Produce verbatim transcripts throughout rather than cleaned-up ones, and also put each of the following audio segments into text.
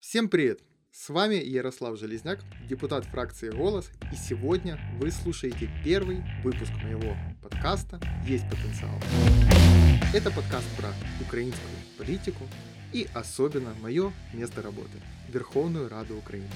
Всем привет! С вами Ярослав Железняк, депутат фракции «Голос», и сегодня вы слушаете первый выпуск моего подкаста «Есть потенциал». Это подкаст про украинскую политику и особенно мое место работы – Верховную Раду Украины.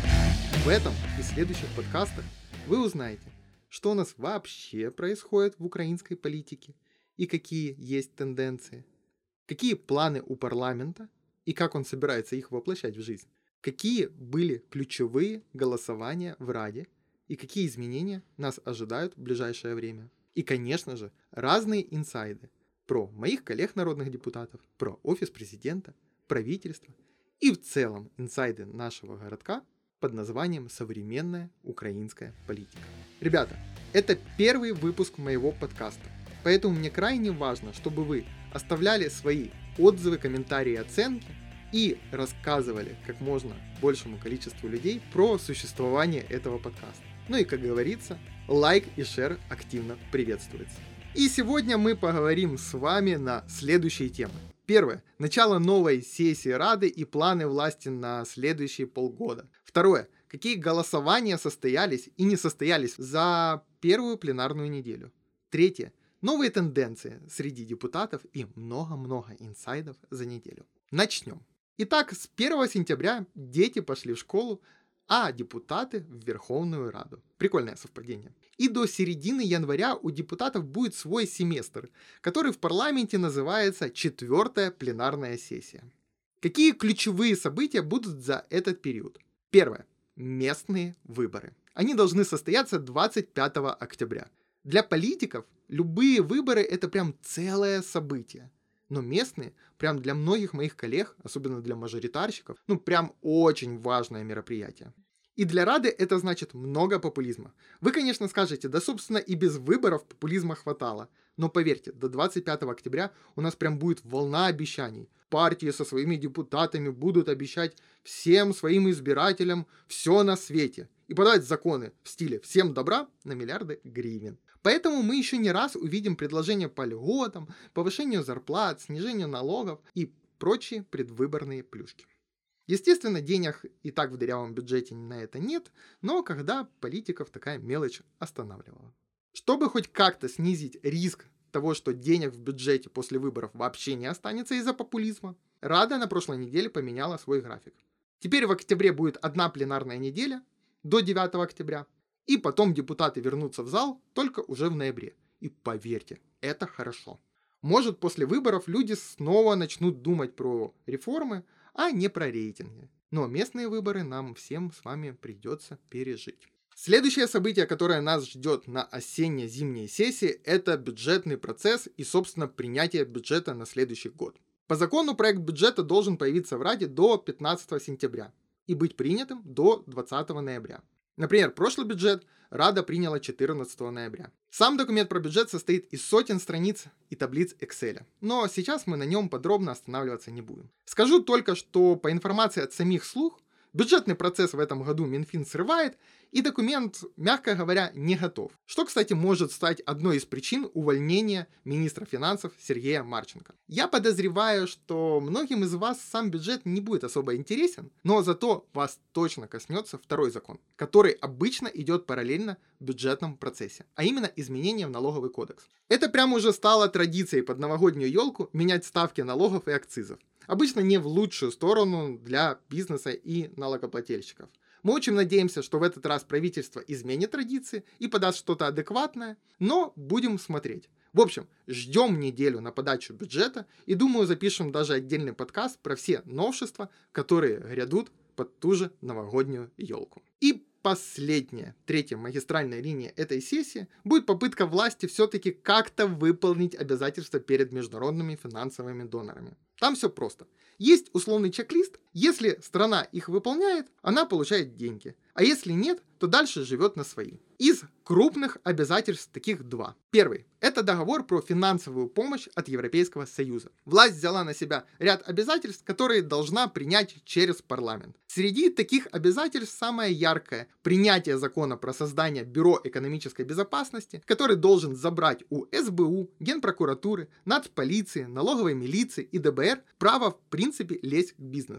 В этом и следующих подкастах вы узнаете, что у нас вообще происходит в украинской политике и какие есть тенденции, какие планы у парламента и как он собирается их воплощать в жизнь, какие были ключевые голосования в Раде и какие изменения нас ожидают в ближайшее время. И, конечно же, разные инсайды про моих коллег народных депутатов, про офис президента, правительство и в целом инсайды нашего городка под названием «Современная украинская политика». Ребята, это первый выпуск моего подкаста, поэтому мне крайне важно, чтобы вы оставляли свои отзывы, комментарии, оценки и рассказывали как можно большему количеству людей про существование этого подкаста. Ну и, как говорится, лайк и шер активно приветствуется. И сегодня мы поговорим с вами на следующие темы. Первое. Начало новой сессии Рады и планы власти на следующие полгода. Второе. Какие голосования состоялись и не состоялись за первую пленарную неделю. Третье. Новые тенденции среди депутатов и много-много инсайдов за неделю. Начнем. Итак, с первого сентября дети пошли в школу, а депутаты в Верховную Раду. Прикольное совпадение. И до середины января у депутатов будет свой семестр, который в парламенте называется четвертая пленарная сессия. Какие ключевые события будут за этот период? Первое. Местные выборы. Они должны состояться двадцать пятого октября. Для политиков любые выборы это прям целое событие. Но местные, прям для многих моих коллег, особенно для мажоритарщиков, ну прям очень важное мероприятие. И для Рады это значит много популизма. Вы, конечно, скажете, да собственно и без выборов популизма хватало. Но поверьте, до двадцать пятого октября у нас прям будет волна обещаний. Партии со своими депутатами будут обещать всем своим избирателям все на свете. И подать законы в стиле «всем добра» на миллиарды гривен. Поэтому мы еще не раз увидим предложения по льготам, повышению зарплат, снижению налогов и прочие предвыборные плюшки. Естественно, денег и так в дырявом бюджете на это нет, но когда политиков такая мелочь останавливала. Чтобы хоть как-то снизить риск того, что денег в бюджете после выборов вообще не останется из-за популизма, Рада на прошлой неделе поменяла свой график. Теперь в октябре будет одна пленарная неделя до девятого октября, и потом депутаты вернутся в зал только уже в ноябре. И поверьте, это хорошо. Может, после выборов люди снова начнут думать про реформы, а не про рейтинги. Но местные выборы нам всем с вами придется пережить. Следующее событие, которое нас ждет на осенне-зимней сессии, это бюджетный процесс и, собственно, принятие бюджета на следующий год. По закону проект бюджета должен появиться в Раде до пятнадцатого сентября и быть принятым до двадцатого ноября. Например, прошлый бюджет Рада приняла четырнадцатого ноября. Сам документ про бюджет состоит из сотен страниц и таблиц Excel, но сейчас мы на нем подробно останавливаться не будем. Скажу только, что по информации от самих слух, бюджетный процесс в этом году Минфин срывает, и документ, мягко говоря, не готов. Что, кстати, может стать одной из причин увольнения министра финансов Сергея Марченко. Я подозреваю, что многим из вас сам бюджет не будет особо интересен, но зато вас точно коснется второй закон, который обычно идет параллельно в бюджетном процессе, а именно изменения в налоговый кодекс. Это прямо уже стало традицией под новогоднюю елку менять ставки налогов и акцизов. Обычно не в лучшую сторону для бизнеса и налогоплательщиков. Мы очень надеемся, что в этот раз правительство изменит традиции и подаст что-то адекватное, но будем смотреть. В общем, ждем неделю на подачу бюджета и, думаю, запишем даже отдельный подкаст про все новшества, которые грядут под ту же новогоднюю елку. И последняя, третья магистральная линия этой сессии будет попытка власти все-таки как-то выполнить обязательства перед международными финансовыми донорами. Там все просто. Есть условный чек-лист, если страна их выполняет, она получает деньги, а если нет, то дальше живет на свои. Из крупных обязательств таких два. Первый – это договор про финансовую помощь от Европейского Союза. Власть взяла на себя ряд обязательств, которые должна принять через парламент. Среди таких обязательств самое яркое – принятие закона про создание Бюро экономической безопасности, который должен забрать у эс бэ у, Генпрокуратуры, Нацполиции, налоговой милиции и дэ бэ эр право в принципе лезть к бизнесу.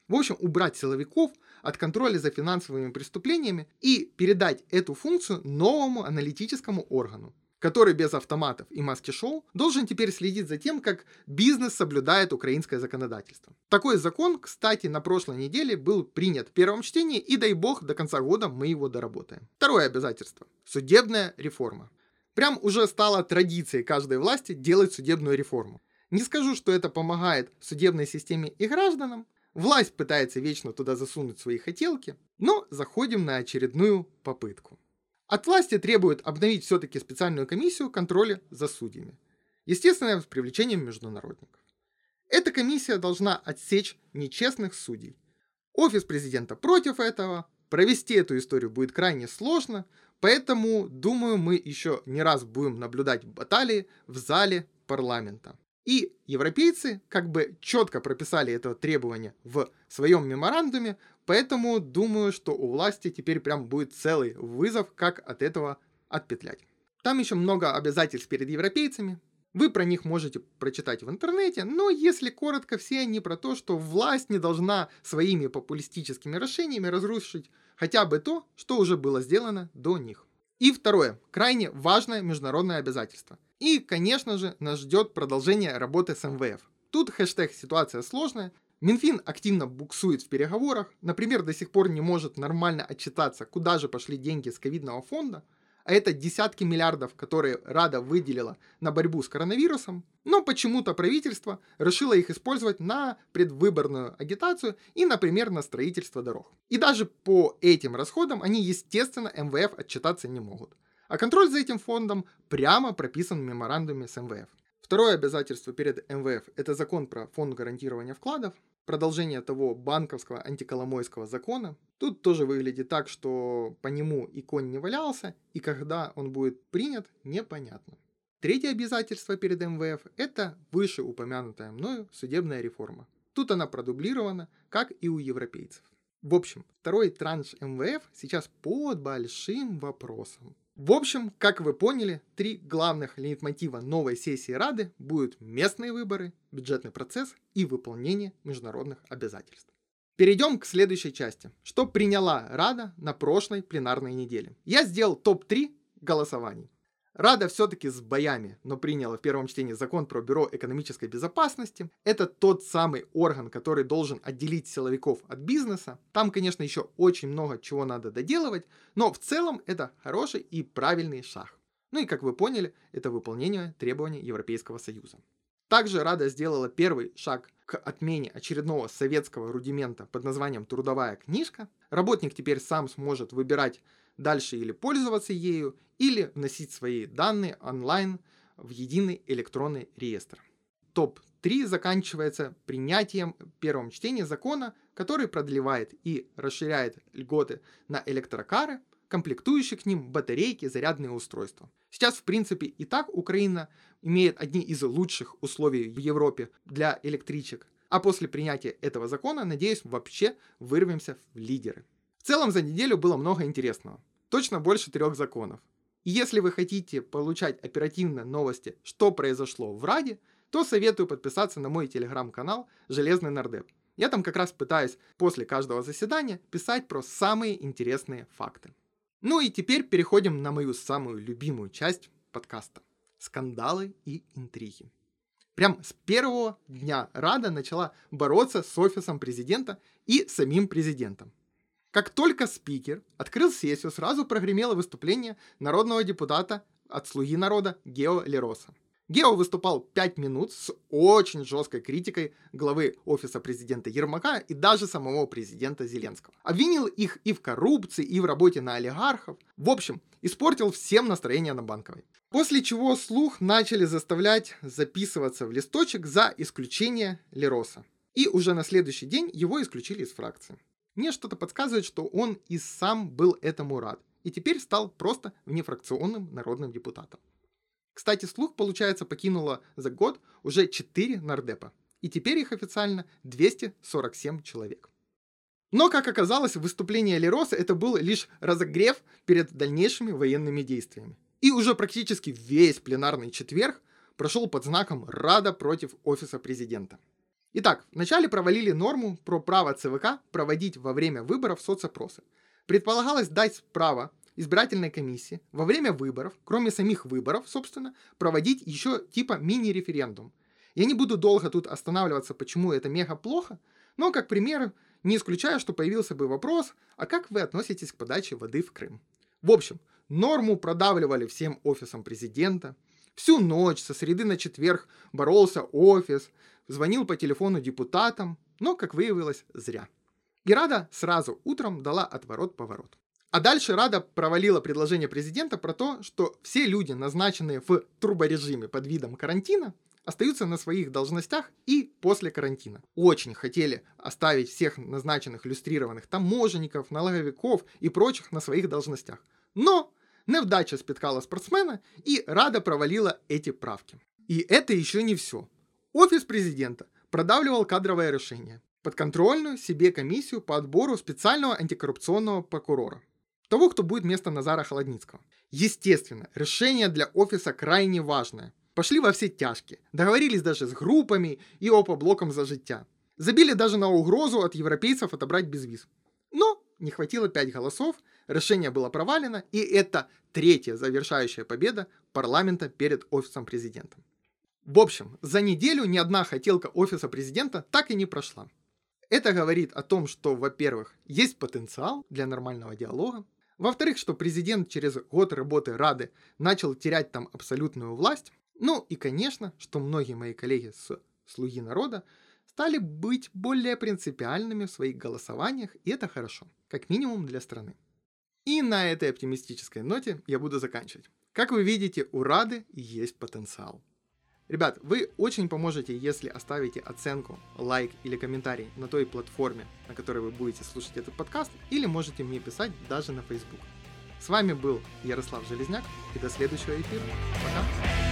В общем, убрать силовиков от контроля за финансовыми преступлениями и передать эту функцию новому аналитическому органу, который без автоматов и маски-шоу должен теперь следить за тем, как бизнес соблюдает украинское законодательство. Такой закон, кстати, на прошлой неделе был принят в первом чтении, и дай бог, до конца года мы его доработаем. Второе обязательство – судебная реформа. Прям уже стало традицией каждой власти делать судебную реформу. Не скажу, что это помогает судебной системе и гражданам. Власть пытается вечно туда засунуть свои хотелки, но заходим на очередную попытку. От власти требуют обновить все-таки специальную комиссию контроля за судьями. Естественно, с привлечением международников. Эта комиссия должна отсечь нечестных судей. Офис президента против этого. Провести эту историю будет крайне сложно, поэтому, думаю, мы еще не раз будем наблюдать баталии в зале парламента. И европейцы как бы четко прописали это требование в своем меморандуме, поэтому думаю, что у власти теперь прям будет целый вызов, как от этого отпетлять. Там еще много обязательств перед европейцами. Вы про них можете прочитать в интернете, но если коротко, все они про то, что власть не должна своими популистическими решениями разрушить хотя бы то, что уже было сделано до них. И второе, крайне важное международное обязательство. И, конечно же, нас ждет продолжение работы с эм вэ эф. Тут хэштег «Ситуация сложная». Минфин активно буксует в переговорах, например, до сих пор не может нормально отчитаться, куда же пошли деньги с ковидного фонда, а это десятки миллиардов, которые Рада выделила на борьбу с коронавирусом, но почему-то правительство решило их использовать на предвыборную агитацию и, например, на строительство дорог. И даже по этим расходам они, естественно, эм вэ эф отчитаться не могут. А контроль за этим фондом прямо прописан в меморандуме с эм вэ эф. Второе обязательство перед эм вэ эф – это закон про фонд гарантирования вкладов, продолжение того банковского антиколомойского закона. Тут тоже выглядит так, что по нему и конь не валялся, и когда он будет принят, непонятно. Третье обязательство перед эм вэ эф – это вышеупомянутая мною судебная реформа. Тут она продублирована, как и у европейцев. В общем, второй транш эм вэ эф сейчас под большим вопросом. В общем, как вы поняли, три главных лейтмотива новой сессии Рады будут местные выборы, бюджетный процесс и выполнение международных обязательств. Перейдем к следующей части. Что приняла Рада на прошлой пленарной неделе? Я сделал топ три голосований. Рада все-таки с боями, но приняла в первом чтении закон про Бюро экономической безопасности. Это тот самый орган, который должен отделить силовиков от бизнеса. Там, конечно, еще очень много чего надо доделывать, но в целом это хороший и правильный шаг. Ну и, как вы поняли, это выполнение требований Европейского Союза. Также Рада сделала первый шаг к отмене очередного советского рудимента под названием «Трудовая книжка». Работник теперь сам сможет выбирать дальше или пользоваться ею, или вносить свои данные онлайн в единый электронный реестр. топ три заканчивается принятием в первом чтении закона, который продлевает и расширяет льготы на электрокары, комплектующие к ним батарейки, зарядные устройства. Сейчас, в принципе, и так Украина имеет одни из лучших условий в Европе для электричек, а после принятия этого закона, надеюсь, вообще вырвемся в лидеры. В целом за неделю было много интересного. Точно больше трех законов. И если вы хотите получать оперативно новости, что произошло в Раде, то советую подписаться на мой телеграм-канал «Железный нардеп». Я там как раз пытаюсь после каждого заседания писать про самые интересные факты. Ну и теперь переходим на мою самую любимую часть подкаста – скандалы и интриги. Прям с первого дня Рада начала бороться с офисом президента и самим президентом. Как только спикер открыл сессию, сразу прогремело выступление народного депутата от «Слуги народа» Гео Лероса. Гео выступал пять минут с очень жесткой критикой главы офиса президента Ермака и даже самого президента Зеленского. Обвинил их и в коррупции, и в работе на олигархов. В общем, испортил всем настроение на Банковой. После чего слух начали заставлять записываться в листочек за исключение Лероса. И уже на следующий день его исключили из фракции. Мне что-то подсказывает, что он и сам был этому рад, и теперь стал просто внефракционным народным депутатом. Кстати, слух, получается, покинуло за год уже четыре нардепа, и теперь их официально двести сорок семь человек. Но, как оказалось, выступление Лероса это был лишь разогрев перед дальнейшими военными действиями. И уже практически весь пленарный четверг прошел под знаком Рада против офиса президента. Итак, вначале провалили норму про право ЦВК проводить во время выборов соцопросы. Предполагалось дать право избирательной комиссии во время выборов, кроме самих выборов, собственно, проводить еще типа мини-референдум. Я не буду долго тут останавливаться, почему это мега плохо, но, как пример, не исключаю, что появился бы вопрос, а как вы относитесь к подаче воды в Крым? В общем, норму продавливали всем офисом президента, всю ночь со среды на четверг боролся офис, звонил по телефону депутатам, но, как выявилось, зря. И Рада сразу утром дала отворот-поворот. А дальше Рада провалила предложение президента про то, что все люди, назначенные в турборежиме под видом карантина, остаются на своих должностях и после карантина. Очень хотели оставить всех назначенных иллюстрированных таможенников, налоговиков и прочих на своих должностях. Но невдача спіткала спортсмена, и Рада провалила эти правки. И это еще не все. Офис президента продавливал кадровое решение. Подконтрольную себе комиссию по отбору специального антикоррупционного прокурора. Того, кто будет вместо Назара Холодницкого. Естественно, решение для офиса крайне важное. Пошли во все тяжкие. Договорились даже с группами и опоблоком за життя. Забили даже на угрозу от европейцев отобрать безвиз. Но не хватило пять голосов, решение было провалено, и это третья завершающая победа парламента перед офисом президента. В общем, за неделю ни одна хотелка офиса президента так и не прошла. Это говорит о том, что, во-первых, есть потенциал для нормального диалога, во-вторых, что президент через год работы Рады начал терять там абсолютную власть, ну и, конечно, что многие мои коллеги с «Слуги народа» стали быть более принципиальными в своих голосованиях, и это хорошо, как минимум для страны. И на этой оптимистической ноте я буду заканчивать. Как вы видите, у Рады есть потенциал. Ребят, вы очень поможете, если оставите оценку, лайк или комментарий на той платформе, на которой вы будете слушать этот подкаст, или можете мне писать даже на Facebook. С вами был Ярослав Железняк, и до следующего эфира. Пока!